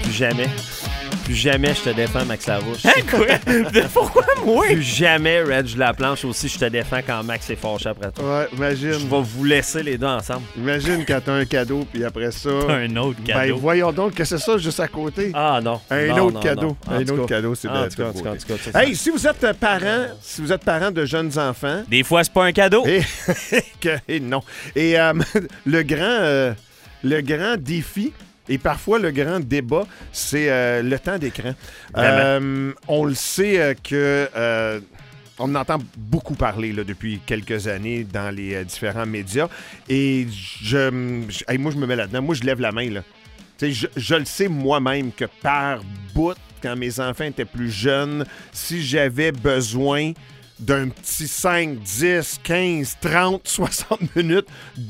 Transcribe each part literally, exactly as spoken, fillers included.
Plus jamais. Plus jamais je te défends, Max Larouche. Hein, quoi? Pourquoi moi? Plus jamais, Reg Laplanche aussi, je te défends quand Max est fâché après toi. Ouais, imagine. Je vais vous laisser les deux ensemble. Imagine quand t'as un cadeau, puis après ça... T'as un autre cadeau. Ben, voyons donc que c'est ça, juste à côté. Ah non. Un non, autre non, cadeau. non. Un En autre tout cas, cadeau, c'est en de tout cas, en tout cas, en tout cas, c'est Hey, ça. si vous êtes euh, parent, si vous êtes parent de jeunes enfants... Des fois, c'est pas un cadeau. Et, que- et non. Et euh, le grand... euh, le grand défi... Et parfois, le grand débat, c'est euh, le temps d'écran. Euh, on le sait euh, que... Euh, on en entend beaucoup parler là, depuis quelques années dans les euh, différents médias. Et je, je hey, moi, je me mets là-dedans. Moi, je lève la main. Là. Je, je le sais moi-même que par bout, quand mes enfants étaient plus jeunes, si j'avais besoin d'un petit cinq, dix, quinze, trente, soixante minutes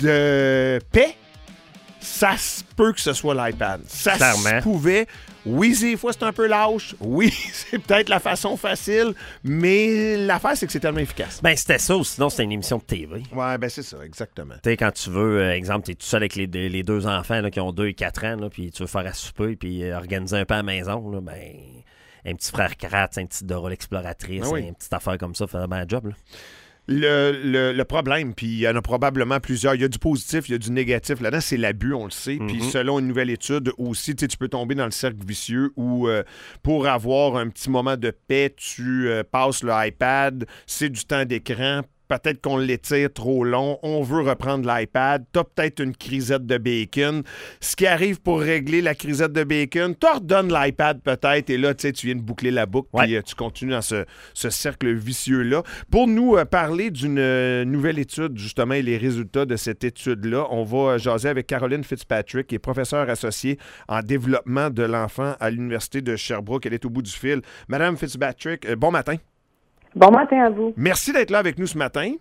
de paix, ça se peut que ce soit l'iPad. Ça Clairement. se pouvait. Oui, des fois, c'est un peu lâche. Oui, c'est peut-être la façon facile, mais l'affaire, c'est que c'est tellement efficace. Ben, c'était ça ou sinon c'était une émission de T V. Ouais, ben c'est ça, exactement. Tu sais, quand tu veux, euh, exemple, t'es tout seul avec les, deux- les deux enfants là, qui ont deux et quatre ans, là, puis tu veux faire à souper, puis euh, organiser un peu à la maison, là, ben, un petit frère Kratz, un petit Dora l'exploratrice, Ah oui. une petite affaire comme ça, fait bien un job. Là. Le, le, le problème, puis il y en a probablement plusieurs, il y a du positif, il y a du négatif là-dedans, c'est l'abus, on le sait. Puis Mhm. selon une nouvelle étude aussi, tu sais, tu peux tomber dans le cercle vicieux où euh, pour avoir un petit moment de paix, tu euh, passes le iPad, c'est du temps d'écran. Peut-être qu'on l'étire trop long, on veut reprendre l'iPad, t'as peut-être une crisette de bacon. Ce qui arrive pour régler la crisette de bacon, t'en redonnes l'iPad peut-être, et là, tu sais, tu viens de boucler la boucle, Ouais. puis euh, tu continues dans ce, ce cercle vicieux-là. Pour nous euh, parler d'une euh, nouvelle étude, justement, et les résultats de cette étude-là, on va euh, jaser avec Caroline Fitzpatrick, qui est professeure associée en développement de l'enfant à l'Université de Sherbrooke. Elle est au bout du fil. Madame Fitzpatrick, euh, bon matin. Bon matin à vous. Merci d'être là avec nous ce matin.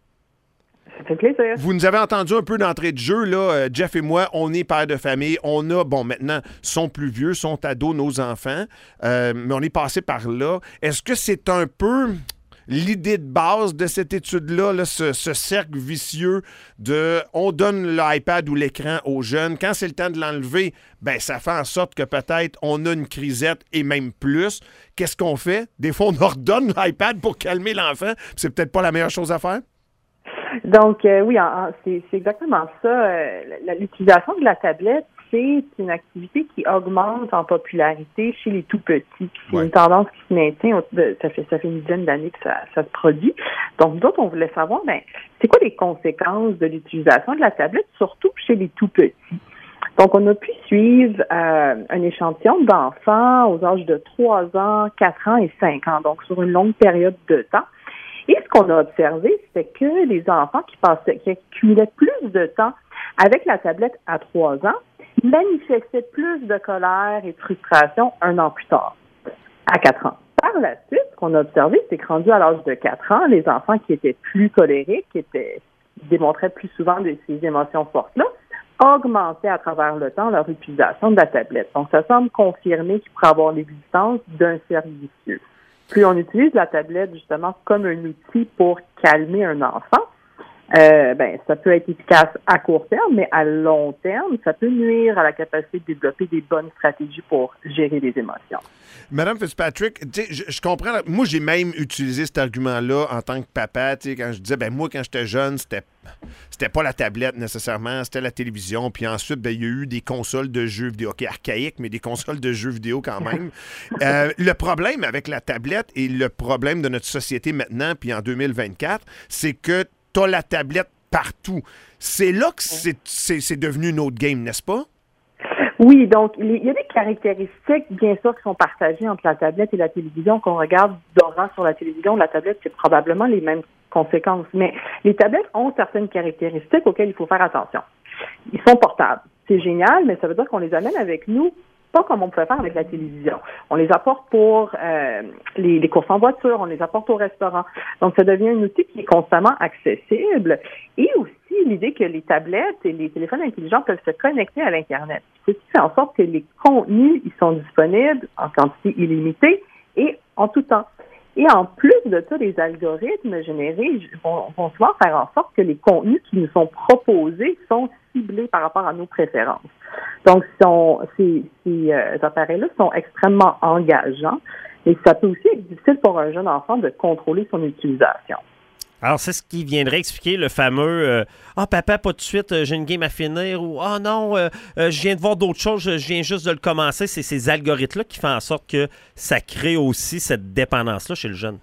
Ça fait plaisir. Vous nous avez entendu un peu d'entrée de jeu, là, euh, Jeff et moi, on est père de famille, on a, bon, maintenant, sont plus vieux, sont ados, nos enfants, euh, mais on est passé par là. Est-ce que c'est un peu l'idée de base de cette étude-là, là, ce, ce cercle vicieux de on donne l'iPad ou l'écran aux jeunes, quand c'est le temps de l'enlever, ben ça fait en sorte que peut-être on a une crisette et même plus. Qu'est-ce qu'on fait? Des fois, on ordonne l'iPad pour calmer l'enfant, puis c'est peut-être pas la meilleure chose à faire. Donc, euh, oui, en- en- c'est c'est exactement ça. Euh, la- L'utilisation de la tablette, c'est une activité qui augmente en popularité chez les tout-petits. Puis C'est Ouais. une tendance qui se maintient. au- de- Ça fait, ça fait une dizaine d'années que ça, ça se produit. Donc, nous autres, on voulait savoir, ben, c'est quoi les conséquences de l'utilisation de la tablette, surtout chez les tout-petits? Donc, on a pu suivre euh, un échantillon d'enfants aux âges de trois ans, quatre ans et cinq ans, donc sur une longue période de temps. Et ce qu'on a observé, c'est que les enfants qui passaient, qui accumulaient plus de temps avec la tablette à trois ans, manifestaient plus de colère et de frustration un an plus tard, à quatre ans. Par la suite, ce qu'on a observé, c'est que rendu à l'âge de quatre ans, les enfants qui étaient plus colériques, qui étaient, qui démontraient plus souvent de ces émotions fortes-là, augmentaient à travers le temps leur utilisation de la tablette. Donc, ça semble confirmer qu'il pourrait y avoir l'existence d'un cercle vicieux. Plus on utilise la tablette justement comme un outil pour calmer un enfant, euh, ben ça peut être efficace à court terme, mais à long terme, ça peut nuire à la capacité de développer des bonnes stratégies pour gérer les émotions. Madame Fitzpatrick, tu sais, je, je comprends. Moi, j'ai même utilisé cet argument-là en tant que papa. Tu sais, quand je disais, ben moi, quand j'étais jeune, c'était c'était pas la tablette nécessairement, c'était la télévision. Puis ensuite, ben il y a eu des consoles de jeux vidéo, OK, archaïques, mais des consoles de jeux vidéo quand même. euh, le problème avec la tablette et le problème de notre société maintenant, puis en deux mille vingt-quatre, c'est que tu as la tablette partout. C'est là que c'est, c'est, c'est devenu une autre game, n'est-ce pas? Oui, donc il y a des caractéristiques, bien sûr, qui sont partagées entre la tablette et la télévision. Qu'on regarde Dora sur la télévision, la tablette, c'est probablement les mêmes conséquences. Mais les tablettes ont certaines caractéristiques auxquelles il faut faire attention. Ils sont portables. C'est génial, mais ça veut dire qu'on les amène avec nous, pas comme on pouvait faire avec la télévision. On les apporte pour euh, les, les courses en voiture, on les apporte au restaurant. Donc, ça devient un outil qui est constamment accessible. Et aussi, l'idée que les tablettes et les téléphones intelligents peuvent se connecter à l'Internet. Ceci fait en sorte que les contenus, ils sont disponibles en quantité illimitée et en tout temps. Et en plus de ça, les algorithmes générés vont, vont souvent faire en sorte que les contenus qui nous sont proposés sont ciblés par rapport à nos préférences. Donc, sont, ces, ces euh, appareils-là sont extrêmement engageants et ça peut aussi être difficile pour un jeune enfant de contrôler son utilisation. Alors, c'est ce qui viendrait expliquer le fameux euh, « Ah, papa, pas tout de suite, euh, j'ai une game à finir » ou « Ah non, euh, euh, je viens de voir d'autres choses, je viens juste de le commencer ». C'est ces algorithmes-là qui font en sorte que ça crée aussi cette dépendance-là chez le jeune.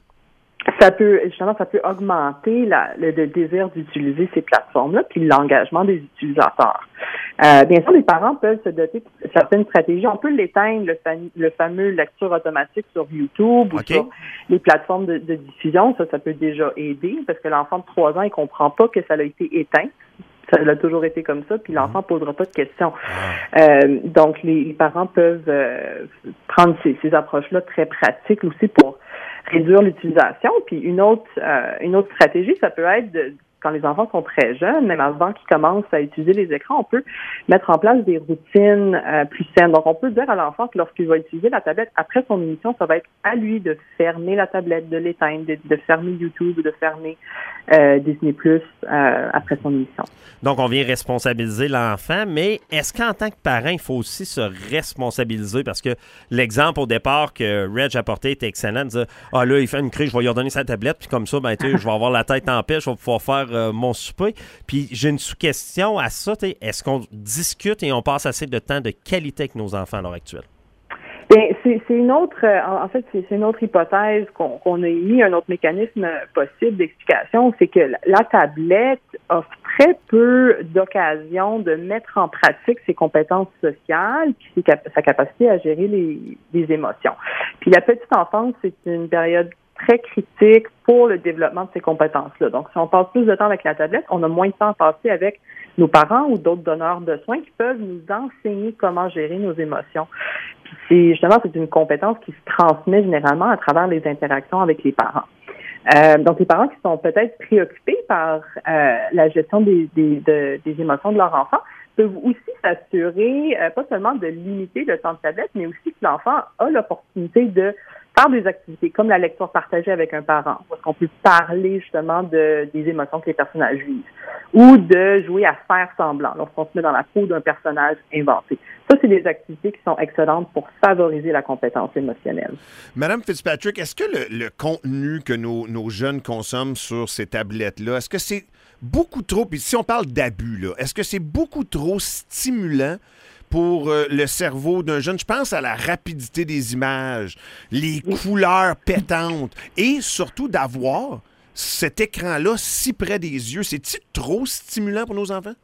Ça peut, justement, ça peut augmenter la, le, le désir d'utiliser ces plateformes-là puis l'engagement des utilisateurs. Euh, bien sûr, les parents peuvent se doter de certaines stratégies. On peut l'éteindre, le, fam- le fameux lecture automatique sur YouTube ou okay. sur les plateformes de, de diffusion. Ça, ça peut déjà aider parce que l'enfant de trois ans, il comprend pas que ça a été éteint. Ça a toujours été comme ça, puis l'enfant ne posera pas de questions. Euh, donc, les, les parents peuvent euh, prendre ces, ces approches-là très pratiques aussi pour réduire l'utilisation. Puis une autre euh, une autre stratégie, ça peut être de, quand les enfants sont très jeunes, même avant qu'ils commencent à utiliser les écrans, on peut mettre en place des routines euh, plus saines. Donc, on peut dire à l'enfant que lorsqu'il va utiliser la tablette, après son émission, ça va être à lui de fermer la tablette, de l'éteindre, de, de fermer YouTube, de fermer euh, Disney plus euh, après son émission. Donc, on vient responsabiliser l'enfant, mais est-ce qu'en tant que parent, il faut aussi se responsabiliser? Parce que l'exemple au départ que Reg a apporté était excellent, de dire « Ah là, il fait une crise, je vais lui redonner sa tablette, puis comme ça, ben, tu sais, je vais avoir la tête en paix, je vais pouvoir faire euh, mon souper. » Puis j'ai une sous-question à ça, est-ce qu'on discute et on passe assez de temps de qualité avec nos enfants à l'heure actuelle? Bien, c'est, c'est une autre, en fait, c'est, c'est une autre hypothèse qu'on, qu'on a émis, un autre mécanisme possible d'explication, c'est que la tablette offre très peu d'occasions de mettre en pratique ses compétences sociales puis sa capacité à gérer les, les émotions. Puis la petite enfance, c'est une période très critique pour le développement de ces compétences-là. Donc, si on passe plus de temps avec la tablette, on a moins de temps à passer avec nos parents ou d'autres donneurs de soins qui peuvent nous enseigner comment gérer nos émotions. Puis c'est, justement, c'est une compétence qui se transmet généralement à travers les interactions avec les parents. Euh, donc, les parents qui sont peut-être préoccupés par euh, la gestion des, des, de, des émotions de leur enfant peuvent aussi s'assurer, euh, pas seulement de limiter le temps de tablette, mais aussi que l'enfant a l'opportunité de faire des activités comme la lecture partagée avec un parent, où est-ce qu'on peut parler justement de, des émotions que les personnages vivent, ou de jouer à faire semblant, lorsqu'on se met dans la peau d'un personnage inventé. Ça, c'est des activités qui sont excellentes pour favoriser la compétence émotionnelle. Madame Fitzpatrick, est-ce que le, le contenu que nos, nos jeunes consomment sur ces tablettes-là, est-ce que c'est beaucoup trop, puis si on parle d'abus, là, est-ce que c'est beaucoup trop stimulant pour euh, le cerveau d'un jeune? Je pense à la rapidité des images, les couleurs pétantes et surtout d'avoir cet écran-là si près des yeux. C'est-il trop stimulant pour nos enfants?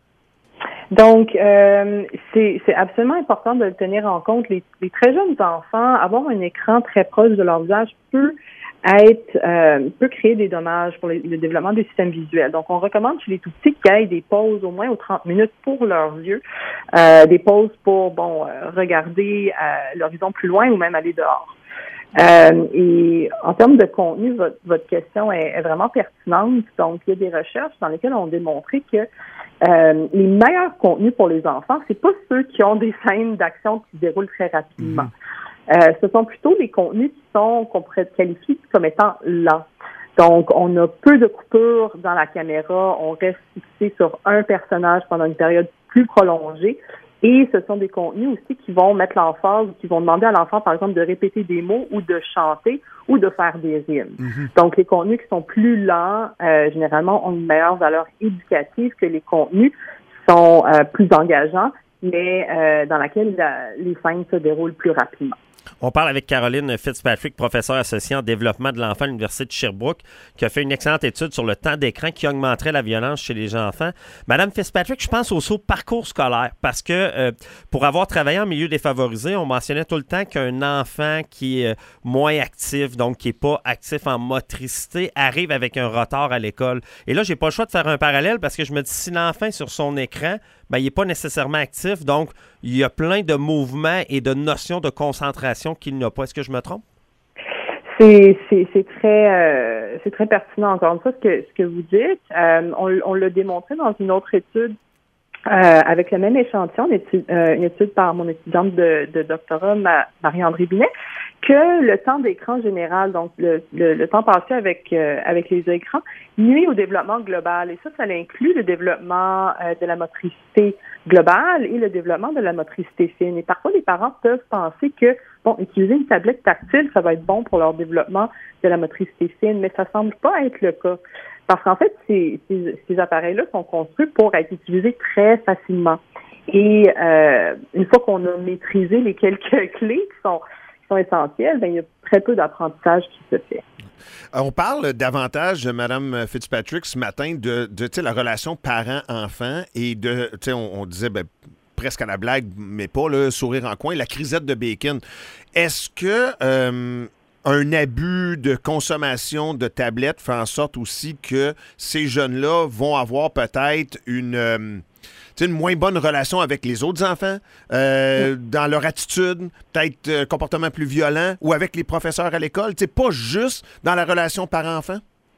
Donc, euh, c'est, c'est absolument important de le tenir en compte. Les, les très jeunes enfants, avoir un écran très proche de leur visage peut être euh, peut créer des dommages pour les, le développement des systèmes visuels. Donc, on recommande chez les tout-petits qu'il y ait des pauses au moins aux trente minutes pour leurs yeux, euh, des pauses pour, bon, euh, regarder euh, l'horizon plus loin ou même aller dehors. Euh, et en termes de contenu, votre, votre question est, est vraiment pertinente. Donc, il y a des recherches dans lesquelles on a démontré que euh, les meilleurs contenus pour les enfants, c'est pas ceux qui ont des scènes d'action qui se déroulent très rapidement. Mmh. Euh, ce sont plutôt les contenus qui sont, qu'on pourrait qualifier comme étant lents. Donc, on a peu de coupures dans la caméra, on reste fixé sur un personnage pendant une période plus prolongée. Et ce sont des contenus aussi qui vont mettre l'emphase, qui vont demander à l'enfant, par exemple, de répéter des mots ou de chanter ou de faire des rimes. Mm-hmm. Donc, les contenus qui sont plus lents, euh, généralement, ont une meilleure valeur éducative que les contenus qui sont euh, plus engageants, mais euh, dans laquelle la, les scènes se déroulent plus rapidement. On parle avec Caroline Fitzpatrick, professeure associée en développement de l'enfant à l'Université de Sherbrooke, qui a fait une excellente étude sur le temps d'écran qui augmenterait la violence chez les enfants. Madame Fitzpatrick, je pense au saut parcours scolaire, parce que euh, pour avoir travaillé en milieu défavorisé, on mentionnait tout le temps qu'un enfant qui est moins actif, donc qui n'est pas actif en motricité, arrive avec un retard à l'école. Et là, j'ai pas le choix de faire un parallèle parce que je me dis, si l'enfant est sur son écran, ben, il n'est pas nécessairement actif, donc il y a plein de mouvements et de notions de concentration qu'il n'a pas. Est-ce que je me trompe? C'est, c'est, c'est très euh, c'est très pertinent, encore une fois, ce que, ce que vous dites. Euh, on, on l'a démontré dans une autre étude euh, avec le même échantillon, une étude, euh, une étude par mon étudiante de, de doctorat, Marie-André Binet, que le temps d'écran général, donc le, le, le temps passé avec euh, avec les écrans, nuit au développement global. Et ça, ça inclut le développement euh, de la motricité globale et le développement de la motricité fine. Et parfois, les parents peuvent penser que, bon, utiliser une tablette tactile, ça va être bon pour leur développement de la motricité fine, mais ça semble pas être le cas. Parce qu'en fait, ces, ces, ces appareils-là sont construits pour être utilisés très facilement. Et euh, une fois qu'on a maîtrisé les quelques clés qui sont, qui sont essentielles, bien, il y a très peu d'apprentissage qui se fait. On parle davantage, Mme Fitzpatrick, ce matin, de, de la relation parent-enfant et de, tu sais, on, on disait ben, presque à la blague, mais pas, le sourire en coin, la crisette de bacon. Est-ce que euh, un abus de consommation de tablettes fait en sorte aussi que ces jeunes-là vont avoir peut-être une... Euh, une moins bonne relation avec les autres enfants, euh, dans leur attitude, peut-être euh, comportement plus violent, ou avec les professeurs à l'école, pas juste dans la relation parent-enfant?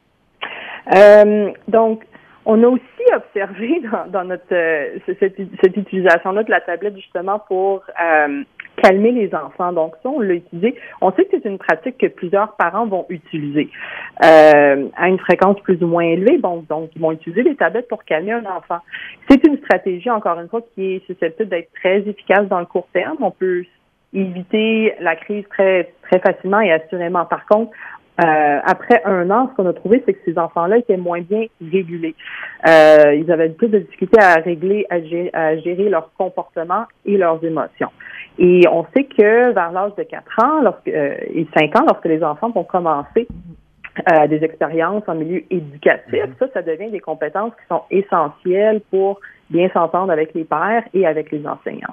Euh, donc, on a aussi observé dans, dans notre euh, cette, cette utilisation-là de la tablette justement pour euh, calmer les enfants. Donc ça, on l'a utilisé. On sait que c'est une pratique que plusieurs parents vont utiliser euh, à une fréquence plus ou moins élevée. Bon, donc ils vont utiliser les tablettes pour calmer un enfant. C'est une stratégie, encore une fois, qui est susceptible d'être très efficace dans le court terme. On peut éviter la crise très très facilement et assurément. Par contre, Euh, après un an, ce qu'on a trouvé, c'est que ces enfants-là étaient moins bien régulés. Euh, ils avaient plus de difficultés à régler, à gérer, à gérer leur comportement et leurs émotions. Et on sait que vers l'âge de quatre ans lorsque, euh, et cinq ans, lorsque les enfants vont commencer euh, des expériences en milieu éducatif, ça, ça devient des compétences qui sont essentielles pour bien s'entendre avec les pairs et avec les enseignants.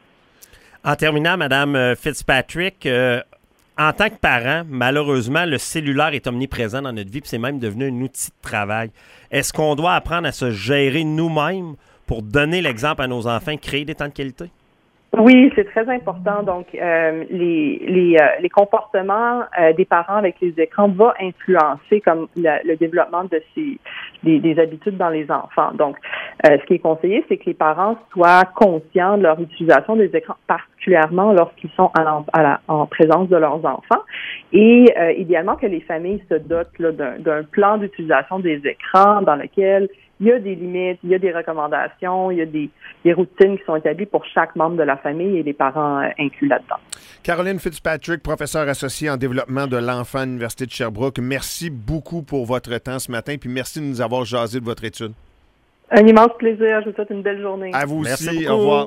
En terminant, Mme Fitzpatrick, euh, en tant que parent, malheureusement, le cellulaire est omniprésent dans notre vie, puis c'est même devenu un outil de travail. Est-ce qu'on doit apprendre à se gérer nous-mêmes pour donner l'exemple à nos enfants, créer des temps de qualité? Oui, c'est très important. Donc, euh, les les, euh, les comportements euh, des parents avec les écrans vont influencer comme le, le développement de ces des, des habitudes dans les enfants. Donc, euh, ce qui est conseillé, c'est que les parents soient conscients de leur utilisation des écrans, particulièrement lorsqu'ils sont à la, à la, en présence de leurs enfants. Et euh, idéalement que les familles se dotent là, d'un, d'un plan d'utilisation des écrans dans lequel il y a des limites, il y a des recommandations, il y a des, des routines qui sont établies pour chaque membre de la famille et les parents euh, inclus là-dedans. Caroline Fitzpatrick, professeure associée en développement de l'enfant à l'Université de Sherbrooke, merci beaucoup pour votre temps ce matin, puis merci de nous avoir jasé de votre étude. Un immense plaisir. Je vous souhaite une belle journée. À vous merci aussi. beaucoup. Au revoir.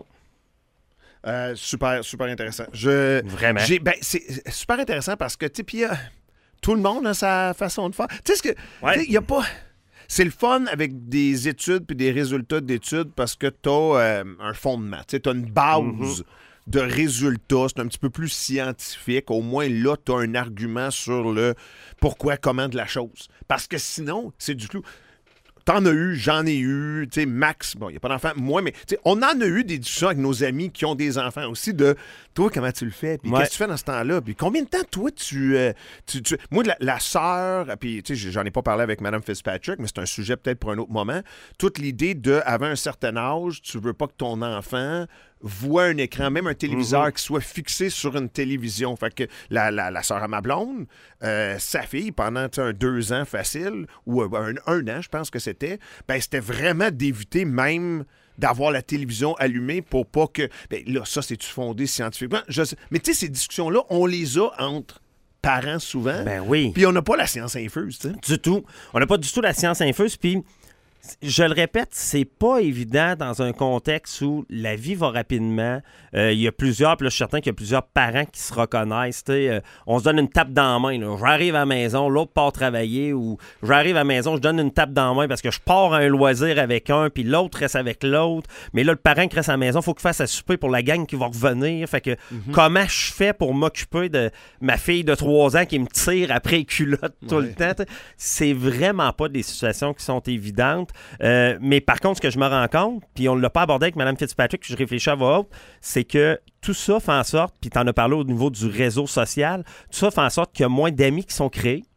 Euh, super, super intéressant. Je, Vraiment. J'ai, ben, c'est super intéressant parce que, tu sais, puis euh, tout le monde a sa façon de faire. Tu sais, ce que, Ouais. il n'y a pas... C'est le fun avec des études puis des résultats d'études parce que tu as euh, un fondement. Tu as une base mm-hmm. de résultats. C'est un petit peu plus scientifique. Au moins, là, tu as un argument sur le pourquoi, comment de la chose. Parce que sinon, c'est du clou. T'en as eu, j'en ai eu, tu sais, Max, bon, il n'y a pas d'enfant, moi, mais on en a eu des discussions avec nos amis qui ont des enfants aussi de toi, comment tu le fais, puis ouais. Qu'est-ce que tu fais dans ce temps-là, puis combien de temps, toi, tu. Euh, tu, tu... Moi, la, la sœur, puis, tu sais, j'en ai pas parlé avec Mme Fitzpatrick, mais c'est un sujet peut-être pour un autre moment. Toute l'idée de, avant un certain âge, tu veux pas que ton enfant voit un écran, même un téléviseur mm-hmm. qui soit fixé sur une télévision. Fait que la, la, la sœur à ma blonde, euh, sa fille, pendant un deux ans facile, ou un, un an, je pense que c'était, ben c'était vraiment d'éviter même d'avoir la télévision allumée pour pas que... Ben là, ça, c'est-tu fondé scientifiquement? Je sais, mais tu sais, ces discussions-là, on les a entre parents souvent. Ben oui. Puis on n'a pas la science infuse, tu sais. Du tout. On n'a pas du tout la science infuse, puis... Je le répète, c'est pas évident dans un contexte où la vie va rapidement. Euh, il y a plusieurs, puis là, je suis certain qu'il y a plusieurs parents qui se reconnaissent. Euh, on se donne une tape dans la main. Là. J'arrive à la maison, l'autre part travailler, ou j'arrive à la maison, je donne une tape dans la main parce que je pars à un loisir avec un, puis l'autre reste avec l'autre. Mais là, le parent qui reste à la maison, il faut qu'il fasse à souper pour la gang qui va revenir. Fait que mm-hmm. comment je fais pour m'occuper de ma fille de trois ans qui me tire après les culottes tout ouais. le temps? T'sais? C'est vraiment pas des situations qui sont évidentes. Euh, mais par contre, ce que je me rends compte, puis on ne l'a pas abordé avec Mme Fitzpatrick, puis je réfléchis à voix haute, c'est que tout ça fait en sorte, puis tu en as parlé au niveau du réseau social, tout ça fait en sorte qu'il y a moins d'amis qui sont créés.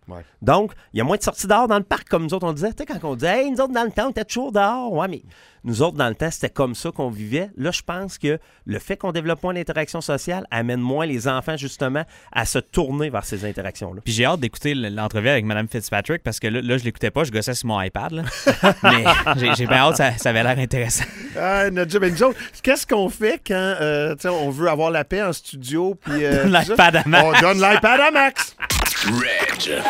Ouais. Donc, il y a moins de sorties dehors dans le parc, comme nous autres, on disait. Tu sais, quand on disait, hey, nous autres, dans le temps, on était toujours dehors. Ouais, mais nous autres, dans le temps, c'était comme ça qu'on vivait. Là, je pense que le fait qu'on développe moins l'interaction sociale amène moins les enfants, justement, à se tourner vers ces interactions-là. Puis j'ai hâte d'écouter l'entrevue avec Mme Fitzpatrick parce que là, là je l'écoutais pas, je gossais sur mon iPad. Là. Mais j'ai, j'ai bien hâte, ça, ça avait l'air intéressant. Ah, notre job, nous autres, qu'est-ce qu'on fait quand euh, on veut avoir la paix en studio? Puis, euh, L'iPad à Max. On donne l'iPad à Max. Reg.